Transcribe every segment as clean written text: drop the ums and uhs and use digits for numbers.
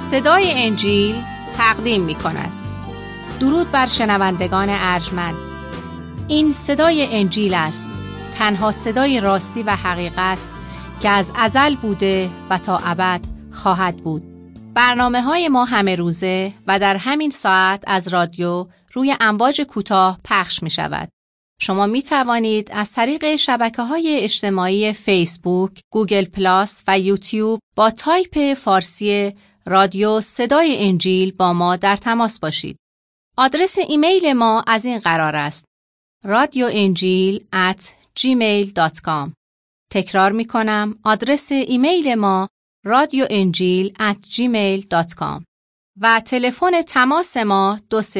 صدای انجیل تقدیم می کند. درود بر شنوندگان ارجمند. این صدای انجیل است، تنها صدای راستی و حقیقت که از ازل بوده و تا ابد خواهد بود. برنامه‌های ما همه روزه و در همین ساعت از رادیو روی امواج کوتاه پخش می شود. شما می توانید از طریق شبکه‌های اجتماعی فیسبوک، گوگل پلاس و یوتیوب با تایپ فارسی رادیو صدای انجیل با ما در تماس باشید. آدرس ایمیل ما از این قرار است: radioenjil@gmail.com. تکرار می کنم، آدرس ایمیل ما radioenjil@gmail.com و تلفن تماس ما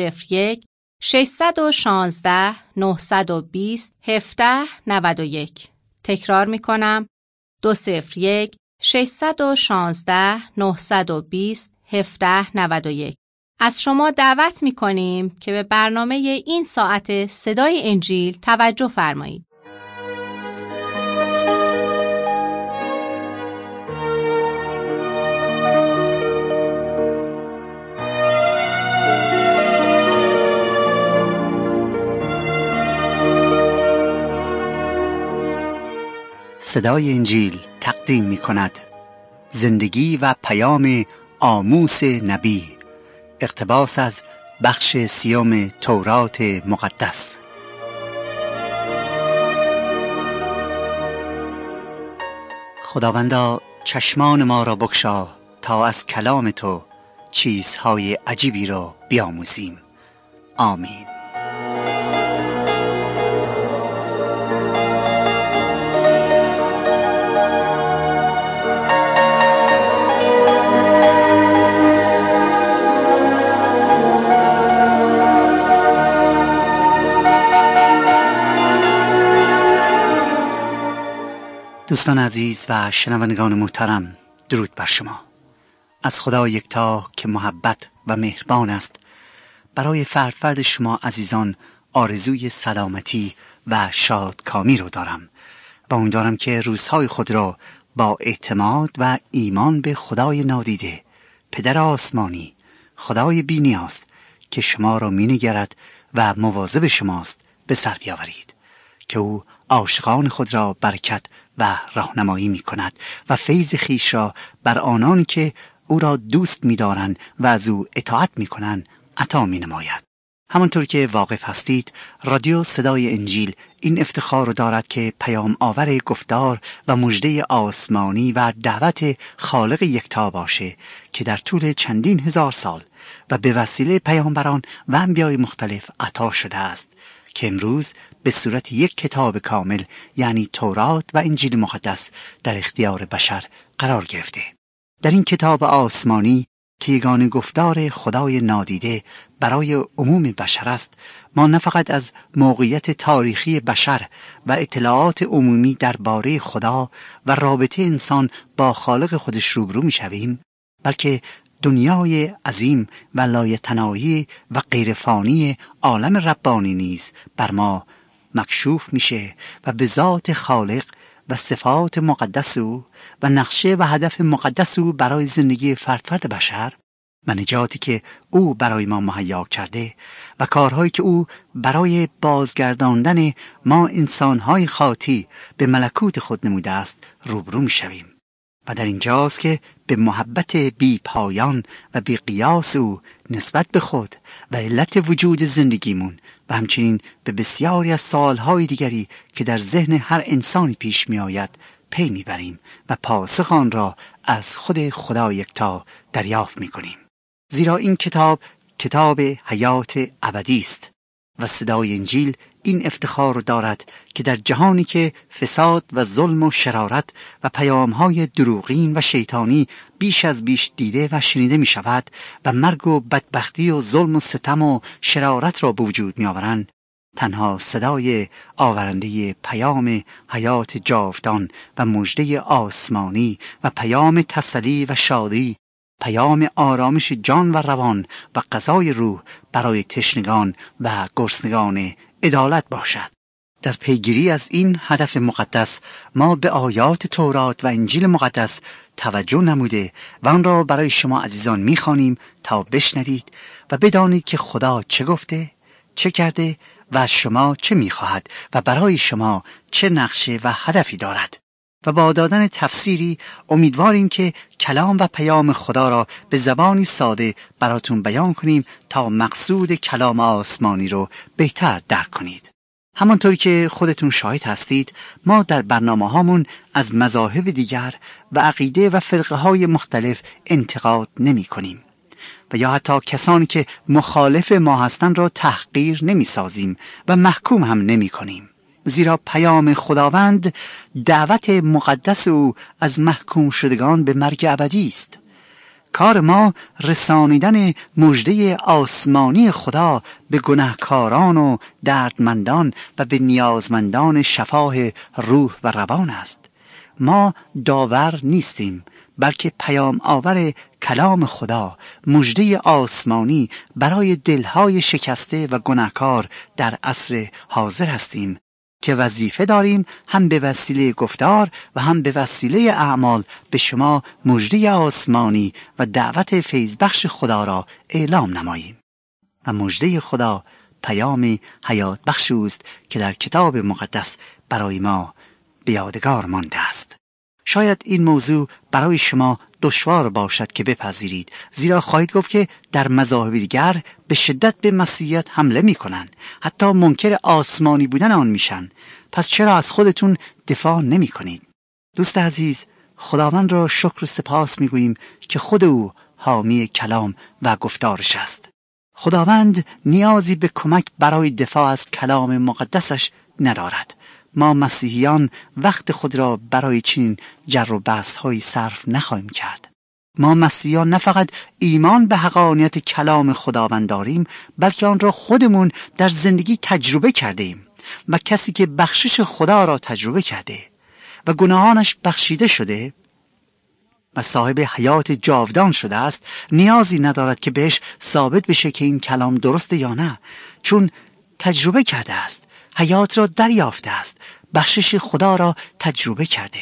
201-616-920-1791. تکرار می کنم، 201-616-920-1791. از شما دعوت می کنیم که به برنامه این ساعت صدای انجیل توجه فرمایید. صدای انجیل تقدیم می کند زندگی و پیام آموس نبی، اقتباس از بخش 30 تورات مقدس. خداوندا چشمان ما را بگشا تا از کلام تو چیزهای عجیبی را بیاموزیم. آمین. دوستان عزیز و شنوندگان محترم، درود بر شما. از خدا یکتا که محبت و مهربان است برای فرد شما عزیزان آرزوی سلامتی و شادکامی رو دارم و امیدوارم که روزهای خود را با اعتماد و ایمان به خدای نادیده، پدر آسمانی، خدای بی‌نیاز که شما را می‌نگرد و مواظب شماست به سر بیاورید، که او عاشقان خود را برکت و راهنمایی می کند و فیض خیش را بر آنان که او را دوست می دارند و از او اطاعت می کنند عطا می نماید. همانطور که واقف هستید، رادیو صدای انجیل این افتخار دارد که پیام آور گفتار و مژده آسمانی و دعوت خالق یکتا باشه که در طول چندین هزار سال و به وسیله پیامبران و انبیای مختلف عطا شده است، که امروز به صورت یک کتاب کامل یعنی تورات و انجیل مقدس در اختیار بشر قرار گرفته. در این کتاب آسمانی که یگانه گفتار خدای نادیده برای عموم بشر است، ما نه فقط از موقعیت تاریخی بشر و اطلاعات عمومی درباره خدا و رابطه انسان با خالق خودش روبرو می‌شویم، بلکه دنیای عظیم و لایتناهی و غیرفانی عالم ربانی نیز بر ما مکشوف میشه و به ذات خالق و صفات مقدس او و نقشه و هدف مقدس او برای زندگی فرد بشر و نجاتی که او برای ما مهیا کرده و کارهایی که او برای بازگرداندن ما انسانهای خاطی به ملکوت خود نموده است روبرو میشویم. و در اینجاست که به محبت بی پایان و بی قیاس او نسبت به خود و علت وجود زندگیمون و همچنین به بسیاری از سوالهای دیگری که در ذهن هر انسانی پیش می آید پی می بریم و پاسخ آن را از خود خدا یکتا دریافت می کنیم. زیرا این کتاب حیات ابدی است و صدای انجیل این افتخار دارد که در جهانی که فساد و ظلم و شرارت و پیامهای دروغین و شیطانی بیش از بیش دیده و شنیده می شود و مرگ و بدبختی و ظلم و ستم و شرارت را به وجود می آورند، تنها صدای آورنده پیام حیات جاودان و مژده آسمانی و پیام تسلی و شادی، پیام آرامش جان و روان و غذای روح برای تشنگان و گرسنگان عدالت باشد. در پیگیری از این هدف مقدس ما به آیات تورات و انجیل مقدس توجه نموده و آن را برای شما عزیزان می‌خوانیم تا بشنوید و بدانید که خدا چه گفته، چه کرده و از شما چه می‌خواهد و برای شما چه نقشه و هدفی دارد. و با دادن تفسیری امیدواریم که کلام و پیام خدا را به زبانی ساده براتون بیان کنیم تا مقصود کلام آسمانی رو بهتر درک کنید. همانطوری که خودتون شاهد هستید، ما در برنامه هامون از مذاهب دیگر و عقیده و فرقه های مختلف انتقاد نمی کنیم و یا حتی کسانی که مخالف ما هستند را تحقیر نمی سازیم و محکوم هم نمی کنیم. زیرا پیام خداوند دعوت مقدس او از محکوم شدگان به مرگ ابدی است. کار ما رسانیدن مژده آسمانی خدا به گناهکاران و دردمندان و به نیازمندان شفای روح و روان است. ما داور نیستیم، بلکه پیام آور کلام خدا، مژده آسمانی برای دلهای شکسته و گناهکار در عصر حاضر هستیم که وظیفه داریم هم به وسیله گفتار و هم به وسیله اعمال به شما مژده آسمانی و دعوت فیضبخش خدا را اعلام نماییم. و مژده خدا پیام حیات بخش است که در کتاب مقدس برای ما به یادگار مانده است. شاید این موضوع برای شما دشوار باشد که بپذیرید، زیرا خواهید گفت که در مذاهب دیگر به شدت به مسیحیت حمله می‌کنند، حتی منکر آسمانی بودن آن میشن. پس چرا از خودتون دفاع نمی‌کنید؟ دوست عزیز، خداوند را شکر و سپاس می‌گوییم که خود او حامی کلام و گفتارش است. خداوند نیازی به کمک برای دفاع از کلام مقدسش ندارد. ما مسیحیان وقت خود را برای چنین جر و بحث‌هایی صرف نخواهیم کرد. ما مسیحیان نه فقط ایمان به حقانیت کلام خداوند داریم، بلکه آن را خودمون در زندگی تجربه کرده ایم و کسی که بخشش خدا را تجربه کرده و گناهانش بخشیده شده و صاحب حیات جاودان شده است، نیازی ندارد که بهش ثابت بشه که این کلام درسته یا نه، چون تجربه کرده است، حیات را دریافته است، بخشش خدا را تجربه کرده.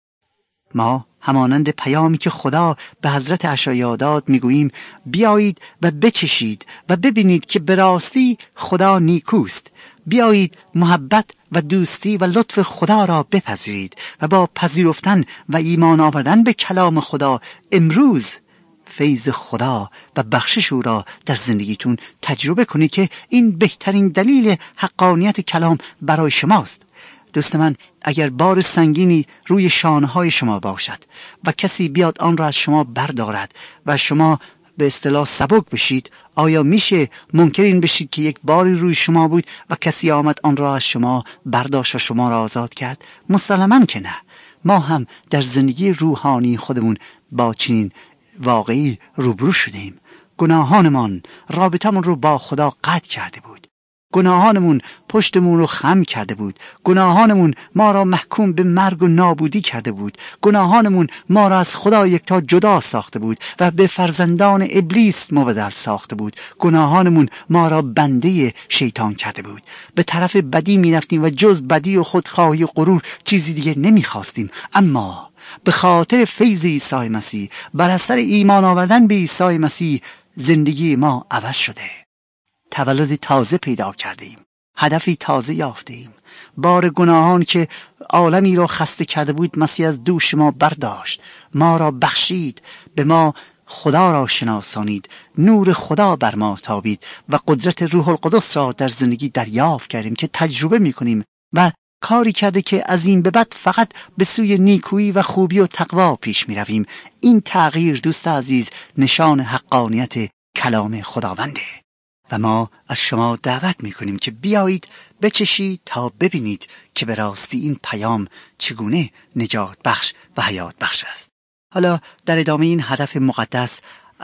ما همانند پیامی که خدا به حضرت اشعیا داد میگوییم بیایید و بچشید و ببینید که به راستی خدا نیکوست. بیایید محبت و دوستی و لطف خدا را بپذیرید و با پذیرفتن و ایمان آوردن به کلام خدا امروز فیض خدا و بخشش او را در زندگیتون تجربه کنید که این بهترین دلیل حقانیت کلام برای شماست. دوست من، اگر بار سنگینی روی شانه‌های شما باشد و کسی بیاد آن را از شما بردارد و شما به اصطلاح سبک بشید، آیا میشه منکر این بشید که یک باری روی شما بود و کسی آمد آن را از شما برداشت و شما را آزاد کرد؟ مسلماً که نه. ما هم در زندگی روحانی خودمون با چنین واقعی روبرو شدیم. گناهانمان رابطمون رو با خدا قطع کرده بود. گناهانمون پشتمون رو خم کرده بود. گناهانمون ما را محکوم به مرگ و نابودی کرده بود. گناهانمون ما را از خدا یکتا جدا ساخته بود و به فرزندان ابلیس مبدل ساخته بود. گناهانمون ما را بنده شیطان کرده بود. به طرف بدی می رفتیم و جز بدی و خودخواهی و غرور چیزی دیگه نمی خواستیم. اما به خاطر فیض عیسی مسیح، بر اثر ایمان آوردن به عیسی مسیح، زندگی ما عوض شده. تولد تازه پیدا کردیم، هدفی تازه یافتیم. بار گناهان که عالمی را خسته کرده بود مسیح از دوش ما برداشت، ما را بخشید، به ما خدا را شناسانید، نور خدا بر ما تابید و قدرت روح القدس را در زندگی دریافت کردیم که تجربه می‌کنیم و کاری کرده که از این به بعد فقط به سوی نیکویی و خوبی و تقوا پیش می رویم. این تغییر دوست عزیز نشان حقانیت کلام خداونده و ما از شما دعوت می کنیم که بیایید بچشید تا ببینید که به راستی این پیام چگونه نجات بخش و حیات بخش است. حالا در ادامه این هدف مقدس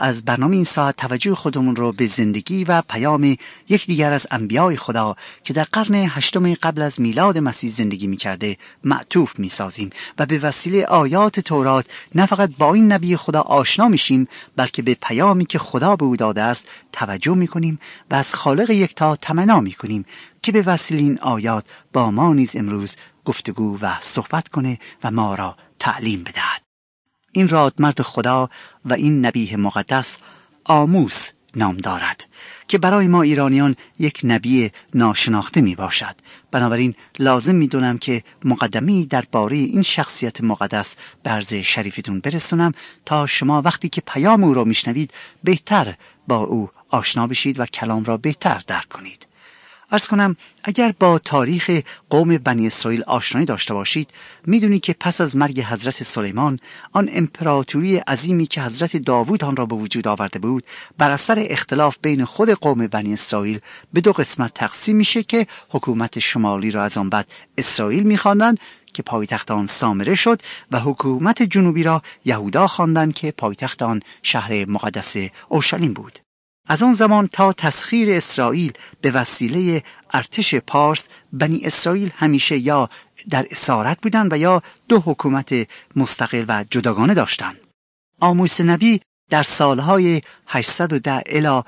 از برنامه این ساعت توجه خودمون رو به زندگی و پیام یک دیگر از انبیای خدا که در قرن 8 قبل از میلاد مسیح زندگی می‌کرده معطوف می‌سازیم و به وسیله آیات تورات نه فقط با این نبی خدا آشنا میشیم، بلکه به پیامی که خدا به او داده است توجه می‌کنیم و از خالق یکتا تمنا می‌کنیم که به وسیله این آیات با ما نیز امروز گفتگو و صحبت کنه و ما را تعلیم بدهد. این رادمرد خدا و این نبی مقدس آموس نام دارد که برای ما ایرانیان یک نبی ناشناخته می باشد. بنابراین لازم می دونم که مقدمی درباره این شخصیت مقدس به عرض شریفتون برسونم تا شما وقتی که پیام او را می شنوید بهتر با او آشنا بشید و کلام را بهتر درک کنید. عرض کنم اگر با تاریخ قوم بنی اسرائیل آشنایی داشته باشید میدونید که پس از مرگ حضرت سلیمان آن امپراتوری عظیمی که حضرت داوود آن را به وجود آورده بود بر اثر اختلاف بین خود قوم بنی اسرائیل به 2 قسمت تقسیم میشه که حکومت شمالی را از آن بعد اسرائیل میخواندند که پایتخت آن سامره شد و حکومت جنوبی را یهودا خواندند که پایتخت آن شهر مقدس اورشلیم بود. از آن زمان تا تسخیر اسرائیل به وسیله ارتش پارس، بنی اسرائیل همیشه یا در اسارت بودند و یا 2 حکومت مستقل و جداگانه داشتند. آموس نبی در سالهای 810 الی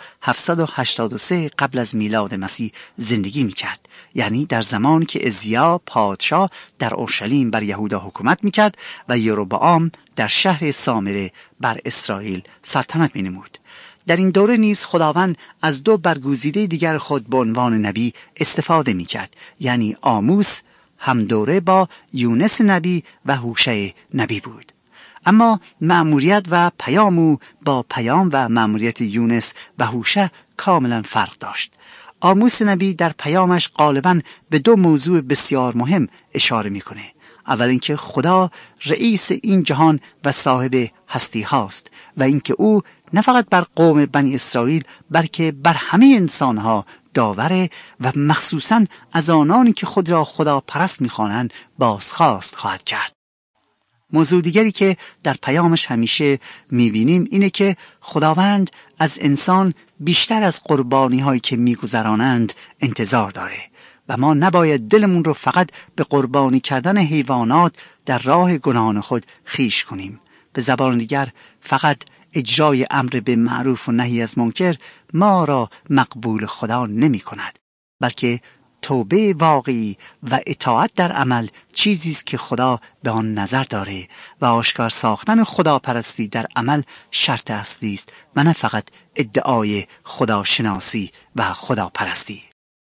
783 قبل از میلاد مسیح زندگی می‌کرد، یعنی در زمانی که عزیا پادشاه در اورشلیم بر یهودا حکومت می‌کرد و یروبعام در شهر سامره بر اسرائیل سلطنت می‌نمود. در این دوره نیز خداوند از 2 برگزیده دیگر خود به عنوان نبی استفاده می‌کرد، یعنی آموس هم دوره با یونس نبی و هوشع نبی بود. اما مأموریت و پیام او با پیام و مأموریت یونس و هوشع کاملا فرق داشت. آموس نبی در پیامش غالباً به 2 موضوع بسیار مهم اشاره می‌کنه. اول اینکه خدا رئیس این جهان و صاحب هستی هاست و اینکه او نه فقط بر قوم بنی اسرائیل بلکه بر همه انسانها داوره و مخصوصاً از آنانی که خود را خدا پرست می‌خوانند بازخواست خواهد کرد. موضوع دیگری که در پیامش همیشه می‌بینیم اینه که خداوند از انسان بیشتر از قربانی‌هایی که می‌گذرانند انتظار داره و ما نباید دلمون رو فقط به قربانی کردن حیوانات در راه گناهان خود خیش کنیم. به زبان دیگر فقط اجرای امر به معروف و نهی از منکر ما را مقبول خدا نمی کند، بلکه توبه واقعی و اطاعت در عمل چیزی است که خدا به آن نظر داره و آشکار ساختن خداپرستی در عمل شرط اصلی است و نه فقط ادعای خداشناسی و خداپرستی.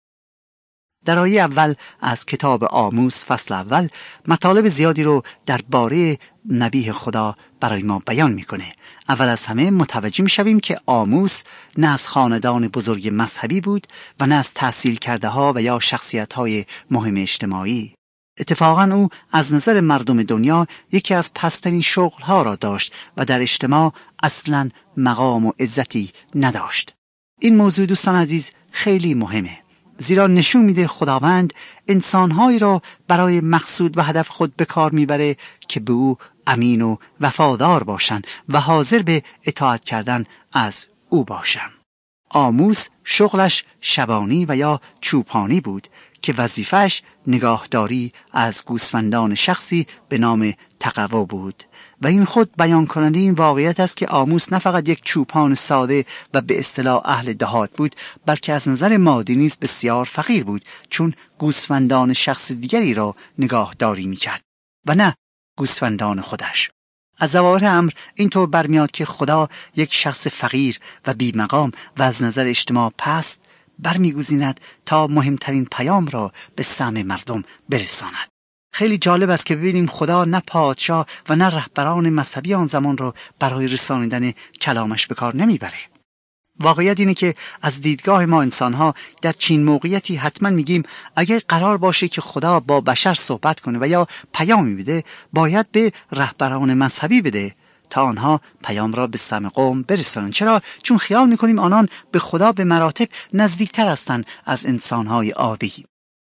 در آیه اول از کتاب آموس فصل اول مطالب زیادی رو درباره نبی خدا برای ما بیان میکنه. اول از همه متوجه میشویم که آموس نه از خاندان بزرگ مذهبی بود و نه از تحصیل کرده ها و یا شخصیت های مهم اجتماعی. اتفاقا او از نظر مردم دنیا یکی از پسترین شغل ها را داشت و در اجتماع اصلا مقام و عزتی نداشت. این موضوع دوستان عزیز خیلی مهمه، زیرا نشون میده خداوند انسانهایی را برای مقصود و هدف خود به کار میبره که به او امین و وفادار باشن و حاضر به اطاعت کردن از او باشن. آموس شغلش شبانی و یا چوپانی بود که وظیفه‌اش نگاهداری از گوسفندان شخصی به نام تقوا بود و این خود بیان کننده این واقعیت است که آموس نه فقط یک چوپان ساده و به اصطلاح اهل دهات بود، بلکه از نظر مادی نیز بسیار فقیر بود، چون گوسفندان شخص دیگری را نگاهداری می‌کرد و نه گوسفندان خودش. از ظواهر امر اینطور برمیاد که خدا یک شخص فقیر و بی مقام و از نظر اجتماع پست برمیگزیند تا مهمترین پیام را به سمع مردم برساند. خیلی جالب است که ببینیم خدا نه پادشاه و نه رهبران مذهبی آن زمان را برای رسانیدن کلامش به کار نمیبره. واقعیت اینه که از دیدگاه ما انسانها در چین موقعیتی حتما میگیم اگر قرار باشه که خدا با بشر صحبت کنه و یا پیامی بده باید به رهبران مذهبی بده تا آنها پیام را به سمع قوم برسونن. چرا؟ چون خیال میکنیم آنان به خدا به مراتب نزدیکتر هستند از انسانهای عادی.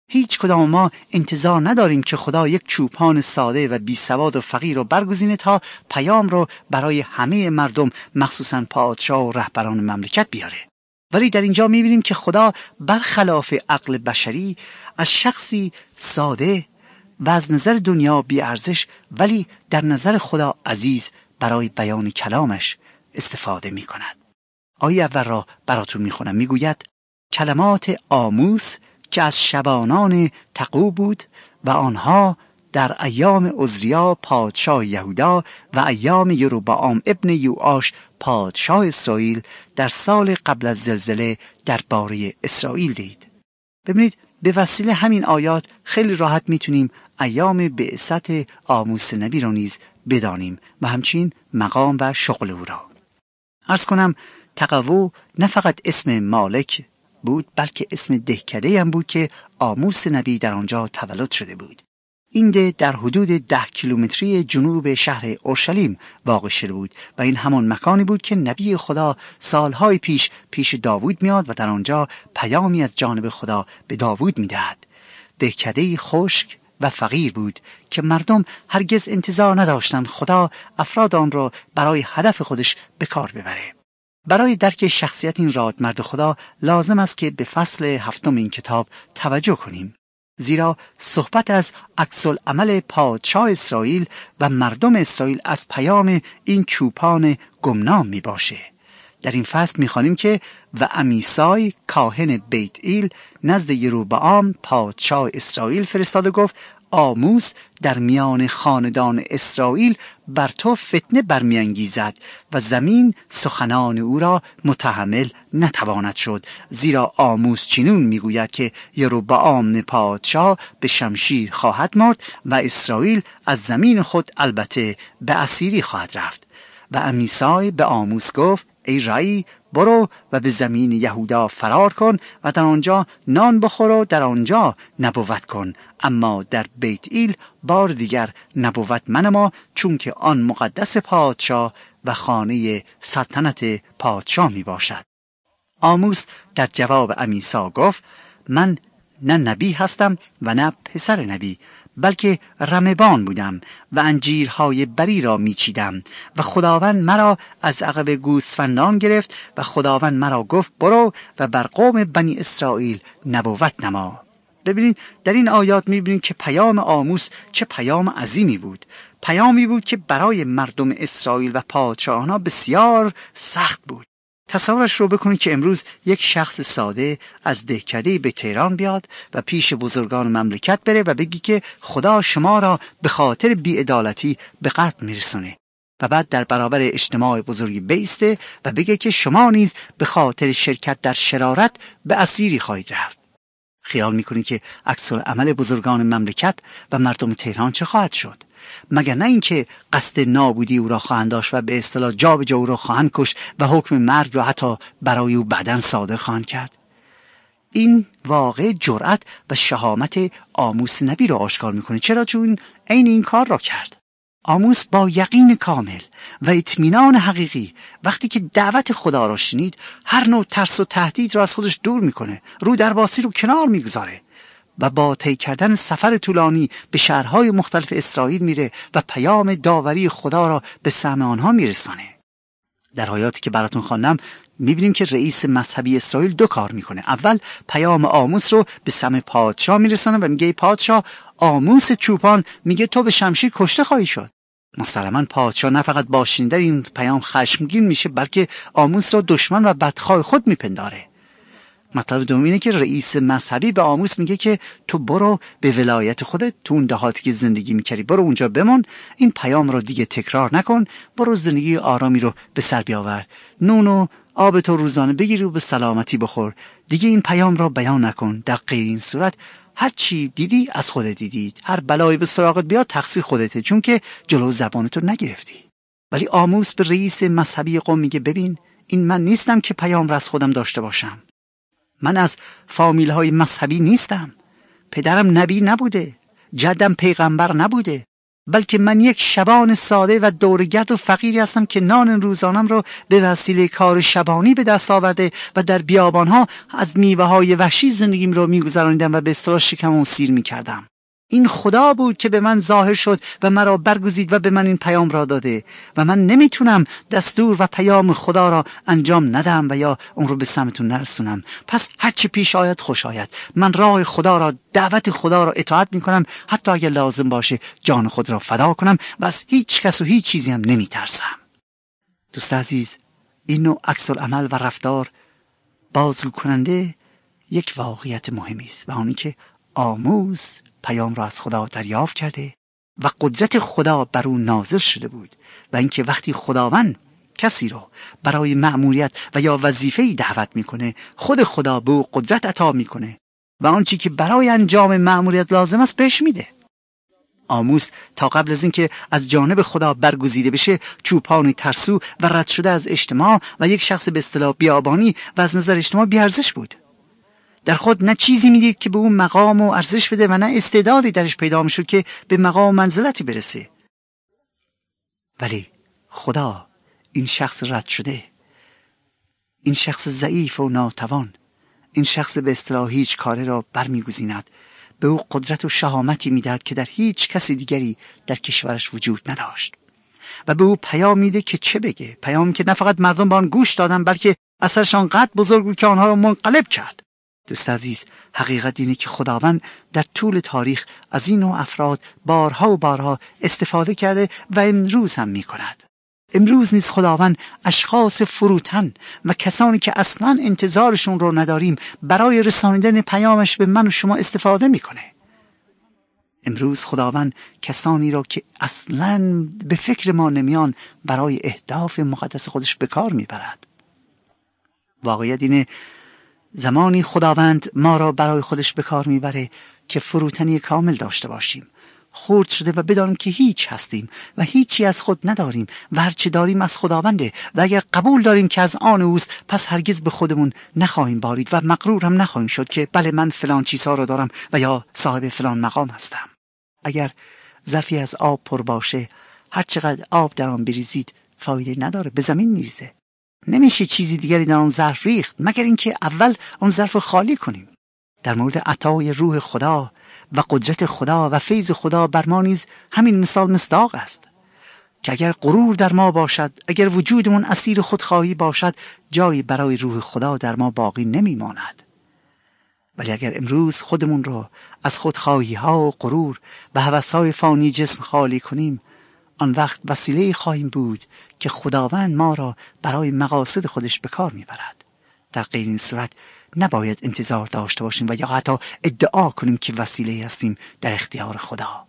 هیچ کدام ما انتظار نداریم که خدا یک چوپان ساده و بیسواد و فقیر رو برگزینه تا پیام رو برای همه مردم مخصوصاً پادشاه و رهبران مملکت بیاره. ولی در اینجا می‌بینیم که خدا برخلاف عقل بشری از شخصی ساده و از نظر دنیا بی‌ارزش ولی در نظر خدا عزیز برای بیان کلامش استفاده می‌کند. آیه اول را براتون می‌خونم. میگوید کلمات آموس که از شبانان تقوع بود و آنها در ایام عزریا پادشاه یهودا و ایام یروبعام ابن یوآش پادشاه اسرائیل در سال قبل از زلزله درباره اسرائیل دید. ببینید به وسیله همین آیات خیلی راحت میتونیم ایام بعثت آموس نبی را نیز بدانیم و همچنین مقام و شغل او را. عرض کنم تقوع نه فقط اسم مالک بود بلکه اسم دهکده هم بود که آموس نبی در آنجا تولد شده بود. این ده در حدود 10 کیلومتری جنوب شهر اورشلیم واقع شده بود و این همان مکانی بود که نبی خدا سالهای پیش داوود میاد و در آنجا پیامی از جانب خدا به داوود میدهد. دهکده‌ای خشک و فقیر بود که مردم هرگز انتظار نداشتند خدا افراد آن را برای هدف خودش به کار ببره. برای درک شخصیت این رادمرد خدا لازم است که به فصل 7 این کتاب توجه کنیم، زیرا صحبت از عکس‌العمل پادشاه اسرائیل و مردم اسرائیل از پیام این چوپان گمنام می باشه. در این فصل می خوانیم که و امیسای کاهن بیت ایل نزد یروبعام پادشاه اسرائیل فرستاد و گفت آموس در میان خاندان اسرائیل بر تو فتنه برمیانگیزد و زمین سخنان او را متحمل نتواند شد، زیرا آموس چنین میگوید که یروبعام پادشاه به شمشیر خواهد مرد و اسرائیل از زمین خود البته به اسیری خواهد رفت. و امیسای به آموس گفت ای رعی برو و به زمین یهودا فرار کن و در آنجا نان بخور و در آنجا نبوت کن، اما در بیت ایل بار دیگر نبوت منما، چون که آن مقدس پادشاه و خانه سلطنت پادشاه می باشد. آموس در جواب امیسا گفت من نه نبی هستم و نه پسر نبی، بلکه رمبان بودم و انجیرهای بری را میچیدم و خداوند مرا از عقب گوسفندان گرفت و خداوند مرا گفت برو و بر قوم بنی اسرائیل نبوت نما. ببینید در این آیات میبینید که پیام آموس چه پیام عظیمی بود. پیامی بود که برای مردم اسرائیل و پادشاهان بسیار سخت بود. تصورش رو بکنید که امروز یک شخص ساده از دهکده به تهران بیاد و پیش بزرگان مملکت بره و بگی که خدا شما را به خاطر بی‌عدالتی به قتل میرسونه و بعد در برابر اجتماع بزرگی بایسته و بگه که شما نیز به خاطر شرکت در شرارت به اسیری خواهید رفت. خیال میکنید که عکس‌العمل بزرگان مملکت و مردم تهران چه خواهد شد؟ مگر نه اینکه قصد نابودی او را خواهند داشت و به اصطلاح جا به جا او را خواهند کشت و حکم مرگ را حتی برای او بعداً صادر خواهند کرد. این واقع جرأت و شهامت آموس نبی را آشکار میکنه. چرا؟ چون عین این کار را کرد. آموس با یقین کامل و اطمینان حقیقی وقتی که دعوت خدا را شنید هر نوع ترس و تهدید را از خودش دور میکنه، رو درباسی رو کنار میگذاره و با طی کردن سفر طولانی به شهرهای مختلف اسرائیل میره و پیام داوری خدا را به سمع آنها میرسانه. در آیاتی که براتون خواندم میبینیم که رئیس مذهبی اسرائیل 2 کار میکنه. اول پیام آموس رو به سمع پادشاه میرسانه و میگه پادشاه آموس چوپان میگه تو به شمشیر کشته خواهی شد. مسلماً پادشاه نه فقط با شنیدن این پیام خشمگین میشه بلکه آموس را دشمن و بدخواه خود میپنداره. مطلب دوم اینه که رئیس مذهبی به آموس میگه که تو برو به ولایت خودت، تو اون دهاتی که زندگی میکردی برو اونجا بمون، این پیام رو دیگه تکرار نکن، برو زندگی آرامی رو به سر بیاور، نون و آب تو روزانه بگیر و به سلامتی بخور، دیگه این پیام رو بیان نکن. در غیر این صورت هر چی دیدی از خودت دیدی، هر بلایی به سراغت بیاد تقصیر خودته، چون که جلو زبانتو نگرفتی. ولی آموس به رئیس مذهبی قوم میگه ببین این من نیستم که پیام را از خودم داشته باشم، من از فامیل های مذهبی نیستم، پدرم نبی نبوده، جدم پیغمبر نبوده، بلکه من یک شبان ساده و دورگرد و فقیری هستم که نان روزانم رو به وسیله کار شبانی به دست آورده و در بیابانها از میوه‌های وحشی زندگیم رو می‌گذرانیدم و به اصطلاح شکمم سیر می‌کردم. این خدا بود که به من ظاهر شد و مرا برگزید و به من این پیام را داده و من نمیتونم دستور و پیام خدا را انجام ندم و یا اون رو به سمتون نرسونم. پس هرچی پیش آید خوش آید. من راه خدا را، دعوت خدا را اطاعت میکنم، حتی اگر لازم باشه جان خود را فدا کنم و از هیچ کس و هیچ چیزی هم نمیترسم. دوست عزیز، این نوع عکس العمل و رفتار بازگو کننده یک واقعیت مهمی است و آنی که آموز پیام را از خدا دریافت کرده و قدرت خدا بر او نازل شده بود و اینکه وقتی خداوند کسی را برای مأموریت و یا وظیفه‌ای دعوت میکنه، خود خدا به او قدرت عطا میکنه و آنچه که برای انجام مأموریت لازم است بهش میده. آموز تا قبل از اینکه از جانب خدا برگزیده بشه چوپانی ترسو و رد شده از اجتماع و یک شخص به اصطلاح بیابانی و از نظر اجتماع بی‌ارزش بود. در خود نه چیزی میدید که به اون مقام و ارزش بده و نه استعدادی درش پیدا میشد که به مقام و منزلتی برسه. ولی خدا این شخص رد شده، این شخص ضعیف و ناتوان، این شخص به اصطلاح هیچ کاره را برمیگزیند، به او قدرت و شهامتی میدهد که در هیچ کسی دیگری در کشورش وجود نداشت و به او پیام میده که چه بگه. پیامی که نه فقط مردم به آن گوش دادن بلکه اثرش آنقدر بزرگ بود که آنها را منقلب کرد. دوست عزیز، حقیقت اینه که خداوند در طول تاریخ از این نوع افراد بارها و بارها استفاده کرده و امروز هم میکند. امروز نیز خداوند اشخاص فروتن و کسانی که اصلا انتظارشون رو نداریم برای رسانیدن پیامش به من و شما استفاده میکنه. امروز خداوند کسانی را که اصلا به فکر ما نمیان برای اهداف مقدس خودش به کار میبرد. واقعیت اینه زمانی خداوند ما را برای خودش به کار میبره که فروتنی کامل داشته باشیم، خرد شده و بدانیم که هیچ هستیم و هیچی از خود نداریم و هرچی داریم از خداونده و اگر قبول داریم که از آن اوست پس هرگز به خودمون نخواهیم بارید و مغرور هم نخواهیم شد که بله من فلان چیزها رو دارم و یا صاحب فلان مقام هستم. اگر ظرفی از آب پر باشه هر چقدر آب در آن بریزید فایده نداره، به زمین میریزه. نمیشه چیزی دیگری در آن ظرف ریخت مگر اینکه اول آن ظرف خالی کنیم. در مورد عطای روح خدا و قدرت خدا و فیض خدا بر ما نیز همین مثال مصداق است که اگر غرور در ما باشد، اگر وجودمون اسیر خودخواهی باشد، جایی برای روح خدا در ما باقی نمیماند. ولی اگر امروز خودمون رو از خودخواهی ها و غرور و هوس‌های فانی جسم خالی کنیم، آن وقت وسیله خواهیم بود که خداوند ما را برای مقاصد خودش به کار میبرد. در غیر این صورت نباید انتظار داشته باشیم و یا حتی ادعا کنیم که وسیله هستیم در اختیار خدا.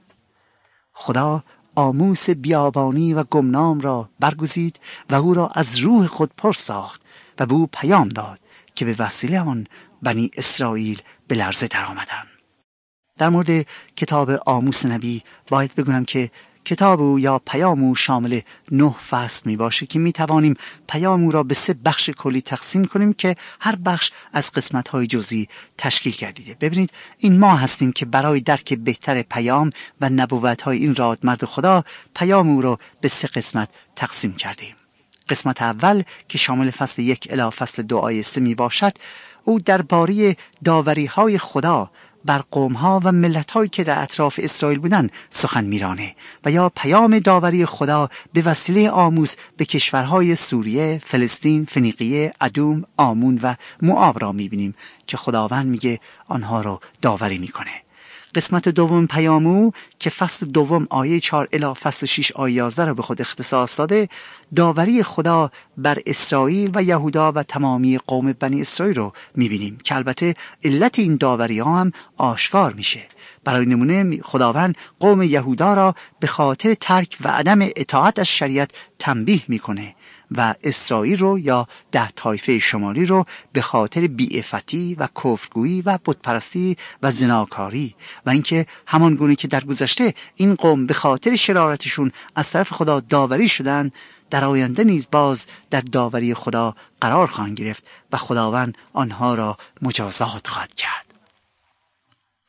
خدا آموس بیابانی و گمنام را برگزید و او را از روح خود پر ساخت و به او پیام داد که به وسیله آن بنی اسرائیل به لرزه در آمدند. در مورد کتاب آموس نبی باید بگویم که کتاب او یا پیام او شامل 9 فصل می باشه که می توانیم پیام او را به 3 بخش کلی تقسیم کنیم که هر بخش از قسمت‌های جزئی تشکیل گردیده. ببینید این ما هستیم که برای درک بهتر پیام و نبوت‌های این رادمرد خدا پیام او را به 3 قسمت تقسیم کردیم. قسمت اول که شامل فصل 1 الی فصل 2 آیه 3 می باشد، او درباره داوری‌های خدا بر قوم‌ها و ملت‌هایی که در اطراف اسرائیل بودند سخن می‌رانه و یا پیام داوری خدا به وسیله آموز به کشورهای سوریه، فلسطین، فنیقیه، ادوم، آمون و موآب را می‌بینیم که خداوند میگه آنها را داوری می‌کنه. قسمت دوم پیام او که فصل 2 آیه 4 الی فصل 6 آیه 11 را به خود اختصاص داده، داوری خدا بر اسرائیل و یهودا و تمامی قوم بنی اسرائیل رو می‌بینیم که البته علت این داوری ها هم آشکار میشه. برای نمونه خداوند قوم یهودا را به خاطر ترک و عدم اطاعت از شریعت تنبیه میکنه و اسرائیل رو یا 10 طایفه شمالی رو به خاطر بی‌عفتی و کفرگویی و بتپرستی و زناکاری و اینکه همان گونه که در گذشته این قوم به خاطر شرارتشون از طرف خدا داوری شدن، در آینده نیز باز در داوری خدا قرار خواهند گرفت و خداوند آنها را مجازات خواهد کرد.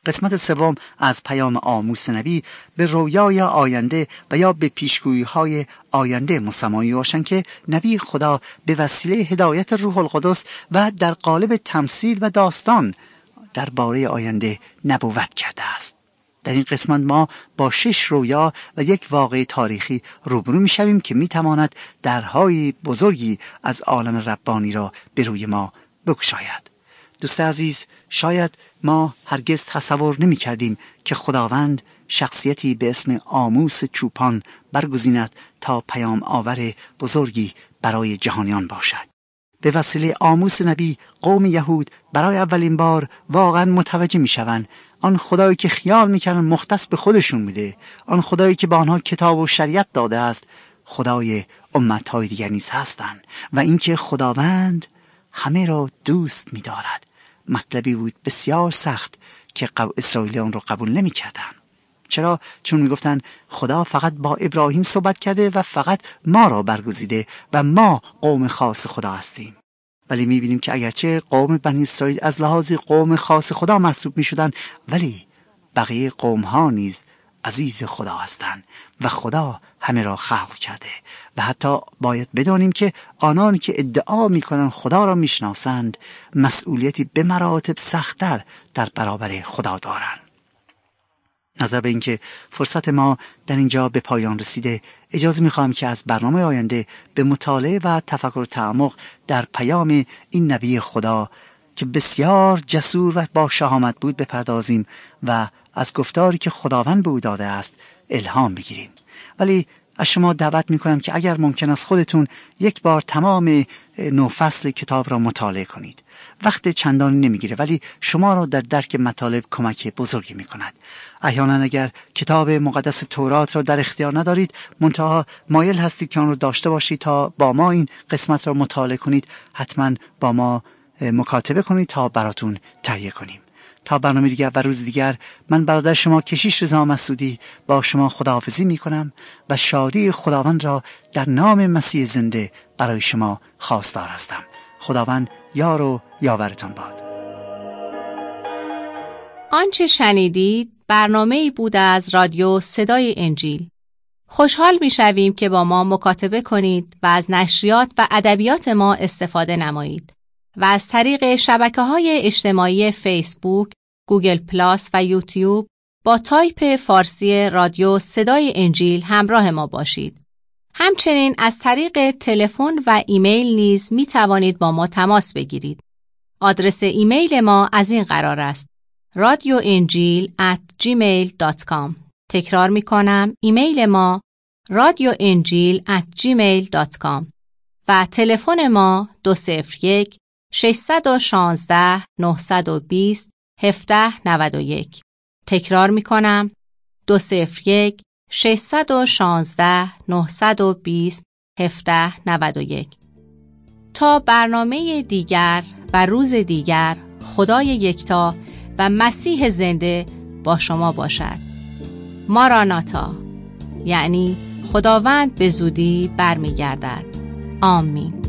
قسمت سوم از پیام آموس نبی به رویای آینده و یا به پیشگویی‌های آینده مسمایی باشند که نبی خدا به وسیله هدایت روح القدس و در قالب تمثیل و داستان درباره آینده نبوت کرده است. در این قسمت ما با 6 رویا و یک واقعه تاریخی روبرو می‌شویم که می‌تواند درهای بزرگی از عالم ربانی را به روی ما بگشاید. دوست عزیز، شاید ما هرگز تصور نمی کردیم که خداوند شخصیتی به اسم آموس چوپان برگزیند تا پیام آور بزرگی برای جهانیان باشد. به وسیله آموس نبی قوم یهود برای اولین بار واقعا متوجه می شوند آن خدایی که خیال می کردن مختص به خودشون میده، آن خدایی که به آنها کتاب و شریعت داده است، خدای امتهای دیگر نیز هستند و اینکه خداوند همه را دوست می دارد. مطلبی بود بسیار سخت که اسرائیلیان رو قبول نمی کردن. چرا؟ چون می گفتن خدا فقط با ابراهیم صحبت کرده و فقط ما را برگزیده و ما قوم خاص خدا هستیم. ولی می بینیم که اگرچه قوم بنی اسرائیل از لحاظ قوم خاص خدا محسوب می شدن، ولی بقیه قوم ها نیز عزیز خدا هستند و خدا همه را خلق کرده و حتی باید بدانیم که آنان که ادعا میکنند خدا را میشناسند مسئولیتی به مراتب سخت‌تر در برابر خدا دارند. نظر به اینکه فرصت ما در اینجا به پایان رسیده، اجازه میخواهم که از برنامه آینده به مطالعه و تفکر و تعمق در پیام این نبی خدا که بسیار جسور و با شهامت بود بپردازیم و از گفتاری که خداوند به او داده است الهام بگیریم. ولی از شما دعوت میکنم که اگر ممکن است خودتون یک بار تمام 9 فصل کتاب را مطالعه کنید. وقت چندانی نمیگیره ولی شما را در درک مطالب کمک بزرگی میکند. احیانا اگر کتاب مقدس تورات را در اختیار ندارید، منتها مایل هستید که آن را داشته باشید تا با ما این قسمت را مطالعه کنید، حتما با ما مکاتبه کنید تا براتون تهیه کنیم. تا برنامه دیگر و روز دیگر، من برادر شما کشیش رضا مسعودی با شما خداحافظی می کنم و شادی خداوند را در نام مسیح زنده برای شما خواستار هستم. خداوند یار و یاورتان باد. آنچه شنیدید برنامه‌ای بود از رادیو صدای انجیل. خوشحال می‌شویم که با ما مکاتبه کنید و از نشریات و ادبیات ما استفاده نمایید و از طریق شبکه‌های اجتماعی فیسبوک، گوگل پلاس و یوتیوب با تایپ فارسی رادیو صدای انجیل همراه ما باشید. همچنین از طریق تلفن و ایمیل نیز می توانید با ما تماس بگیرید. آدرس ایمیل ما از این قرار است: radioenjil@gmail.com. تکرار می کنم، ایمیل ما radioenjil@gmail.com و تلفن ما 201 616 920 1791. تکرار می کنم، 201 616 920 1791. تا برنامه دیگر و روز دیگر، خدای یکتا و مسیح زنده با شما باشد. ماراناتا، یعنی خداوند به زودی برمیگردد. آمین.